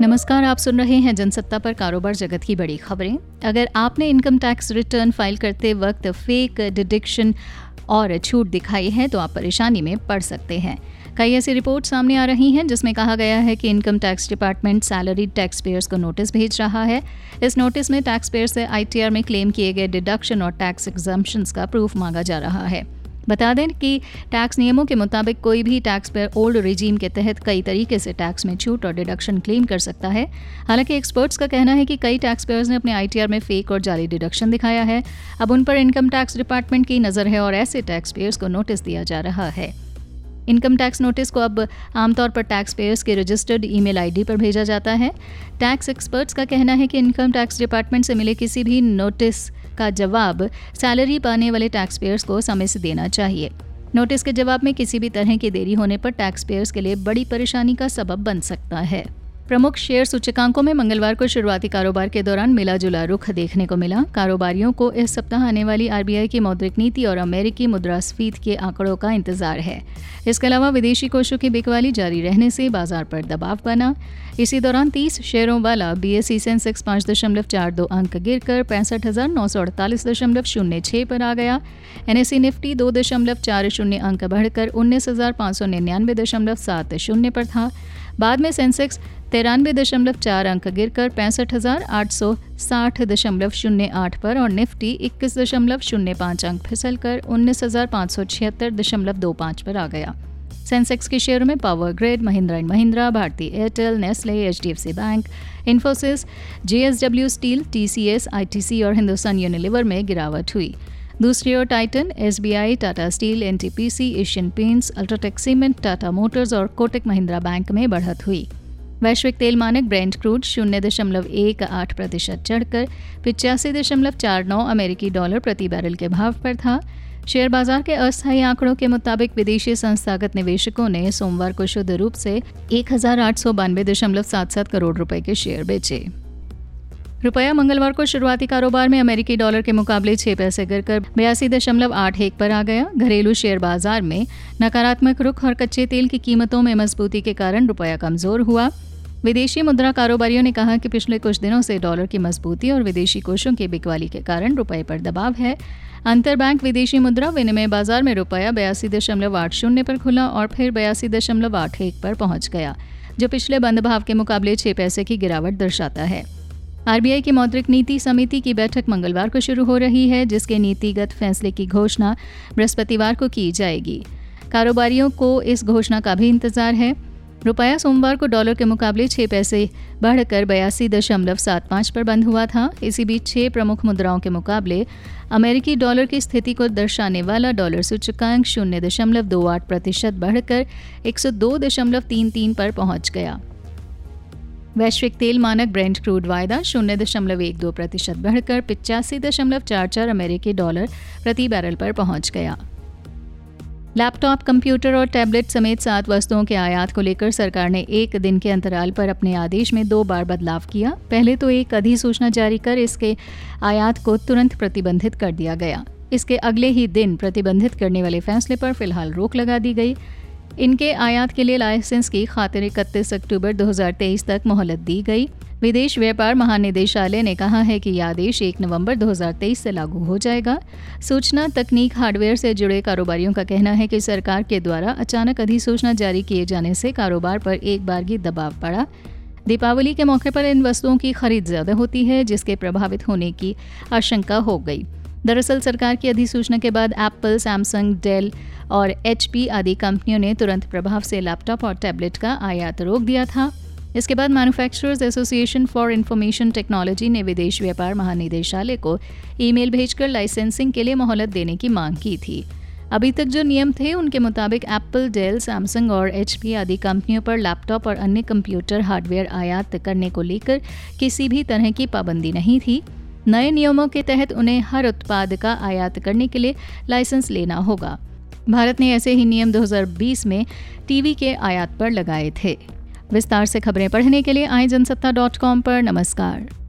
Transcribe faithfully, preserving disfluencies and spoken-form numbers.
नमस्कार, आप सुन रहे हैं जनसत्ता पर कारोबार जगत की बड़ी खबरें। अगर आपने इनकम टैक्स रिटर्न फाइल करते वक्त फेक डिडक्शन और छूट दिखाई है तो आप परेशानी में पड़ सकते हैं। कई ऐसी रिपोर्ट सामने आ रही हैं जिसमें कहा गया है कि income tax department salary tax payers को नोटिस भेज रहा है। इस नोटिस में टैक्स पेयर से आईटीआर में क्लेम किए गए डिडक्शन और टैक्स एग्जम्पशंस का प्रूफ मांगा जा रहा है। बता दें कि टैक्स नियमों के मुताबिक कोई भी टैक्स पेयर ओल्ड रिजीम के तहत कई तरीके से टैक्स में छूट और डिडक्शन क्लेम कर सकता है। हालांकि एक्सपर्ट्स का कहना है कि कई टैक्स पेयर्स ने अपने आईटीआर में फेक और जाली डिडक्शन दिखाया है। अब उन पर इनकम टैक्स डिपार्टमेंट की नज़र है और ऐसे टैक्स पेयर्स को नोटिस दिया जा रहा है। इनकम टैक्स नोटिस को अब आमतौर पर टैक्स पेयर्स के रजिस्टर्ड ईमेल आईडी पर भेजा जाता है। टैक्स एक्सपर्ट्स का कहना है कि इनकम टैक्स डिपार्टमेंट से मिले किसी भी नोटिस का जवाब सैलरी पाने वाले टैक्स पेयर्स को समय से देना चाहिए। नोटिस के जवाब में किसी भी तरह की देरी होने पर टैक्स पेयर्स के लिए बड़ी परेशानी का सबब बन सकता है। प्रमुख शेयर सूचकांकों में मंगलवार को शुरुआती कारोबार के दौरान मिला जुला रुख देखने को मिला। कारोबारियों को इस सप्ताह आने वाली आरबीआई की मौद्रिक नीति और अमेरिकी मुद्रास्फीति के आंकड़ों का इंतजार है। इसके अलावा विदेशी कोषों की बिकवाली जारी रहने से बाजार पर दबाव बना। इसी दौरान तीस शेयरों वाला बीएसई सेंसेक्स पाँच दशमलव चार दो अंक गिरकर पैंसठ हजार नौ सौ अड़तालीस दशमलव शून्य छह पर आ गया। एनएसई निफ्टी दो दशमलव चार शून्य अंक बढ़कर उन्नीस हजार पाँच सौ निन्यानवे दशमलव सात शून्य पर था। बाद में सेंसेक्स तिरानवे दशमलव चार अंक गिरकर पैंसठ हजार आठ सौ साठ दशमलव शून्य आठ पर और निफ्टी इक्कीस दशमलव शून्य पाँच अंक फिसलकर उन्नीस हजार पाँच सौ छिहत्तर दशमलव दो पाँच पर आ गया। सेंसेक्स के शेयरों में power grid, Mahindra and Mahindra, Bharti Airtel, Nestle, HDFC bank, Infosys, JSW steel, TCS, ITC और हिंदुस्तान यूनिलीवर में गिरावट हुई। दूसरी ओर Titan, SBI, Tata steel, NTPC, Asian paints, UltraTech cement, Tata motors और कोटक महिंद्रा बैंक में बढ़त हुई। वैश्विक तेल मानक ब्रेंट क्रूड शून्य दशमलव एक आठ प्रतिशत चढ़कर पिचासी दशमलव चार नौ अमेरिकी डॉलर प्रति बैरल के भाव पर था। शेयर बाजार के अस्थायी आंकड़ों के मुताबिक विदेशी संस्थागत निवेशकों ने सोमवार को शुद्ध रूप से एक हजार आठ सौ बानवे दशमलव सात सात करोड़ रुपए के शेयर बेचे। रुपया मंगलवार को शुरुआती कारोबार में अमेरिकी डॉलर के मुकाबले छह पैसे गिरकर बयासी दशमलव आठ एक पर आ गया। घरेलू शेयर बाजार में नकारात्मक रुख और कच्चे तेल की कीमतों में मजबूती के कारण रुपया कमजोर हुआ। विदेशी मुद्रा कारोबारियों ने कहा कि पिछले कुछ दिनों से डॉलर की मजबूती और विदेशी कोषों की बिकवाली के कारण रुपये पर दबाव है। अंतरबैंक विदेशी मुद्रा विनिमय बाजार में रुपया बयासी दशमलव आठ शून्य पर खुला और फिर बयासी दशमलव आठ एक पर पहुंच गया, जो पिछले बंद भाव के मुकाबले छह पैसे की गिरावट दर्शाता है। आरबीआई की मौद्रिक नीति समिति की बैठक मंगलवार को शुरू हो रही है, जिसके नीतिगत फैसले की घोषणा बृहस्पतिवार को की जाएगी। कारोबारियों को इस घोषणा का भी इंतजार है। रुपया सोमवार को डॉलर के मुकाबले छह पैसे बढ़कर बयासी दशमलव सात पाँच पर बंद हुआ था। इसी बीच छह प्रमुख मुद्राओं के मुकाबले अमेरिकी डॉलर की स्थिति को दर्शाने वाला डॉलर सूचकांक शून्य दशमलव दो आठ प्रतिशत बढ़कर एक सौ दो दशमलव तीन तीन पर पहुंच गया। वैश्विक तेल मानक ब्रेंट क्रूड वायदा शून्य दशमलव एक दो प्रतिशत बढ़कर पिचासी दशमलव चार चार अमेरिकी डॉलर प्रति बैरल पर पहुंच गया। लैपटॉप, कंप्यूटर और टैबलेट समेत सात वस्तुओं के आयात को लेकर सरकार ने एक दिन के अंतराल पर अपने आदेश में दो बार बदलाव किया। पहले तो एक अधिसूचना जारी कर इसके आयात को तुरंत प्रतिबंधित कर दिया गया। इसके अगले ही दिन प्रतिबंधित करने वाले फैसले पर फिलहाल रोक लगा दी गई। इनके आयात के लिए लाइसेंस की खातिर इकतीस अक्टूबर दो हज़ार तेईस तक मोहलत दी गई। विदेश व्यापार महानिदेशालय ने कहा है कि यह आदेश एक नवंबर दो हज़ार तेईस से लागू हो जाएगा। सूचना तकनीक हार्डवेयर से जुड़े कारोबारियों का कहना है कि सरकार के द्वारा अचानक अधिसूचना जारी किए जाने से कारोबार पर एक बारगी दबाव पड़ा। दीपावली के मौके पर इन वस्तुओं की खरीद ज्यादा होती है, जिसके प्रभावित होने की आशंका हो गई। दरअसल सरकार की अधिसूचना के बाद एप्पल, सैमसंग, डेल और एचपी आदि कंपनियों ने तुरंत प्रभाव से लैपटॉप और टैबलेट का आयात रोक दिया था। इसके बाद manufacturers association for information technology ने विदेश व्यापार महानिदेशालय को ईमेल भेजकर लाइसेंसिंग के लिए मोहलत देने की मांग की थी। अभी तक जो नियम थे उनके मुताबिक एप्पल, डेल, सैमसंग और एचपी आदि कंपनियों पर लैपटॉप और अन्य कंप्यूटर हार्डवेयर आयात करने को लेकर किसी भी तरह की पाबंदी नहीं थी। नए नियमों के तहत उन्हें हर उत्पाद का आयात करने के लिए लाइसेंस लेना होगा। भारत ने ऐसे ही नियम दो हज़ार बीस में टीवी के आयात पर लगाए थे। विस्तार से खबरें पढ़ने के लिए आए जनसत्ता डॉट कॉम पर। नमस्कार।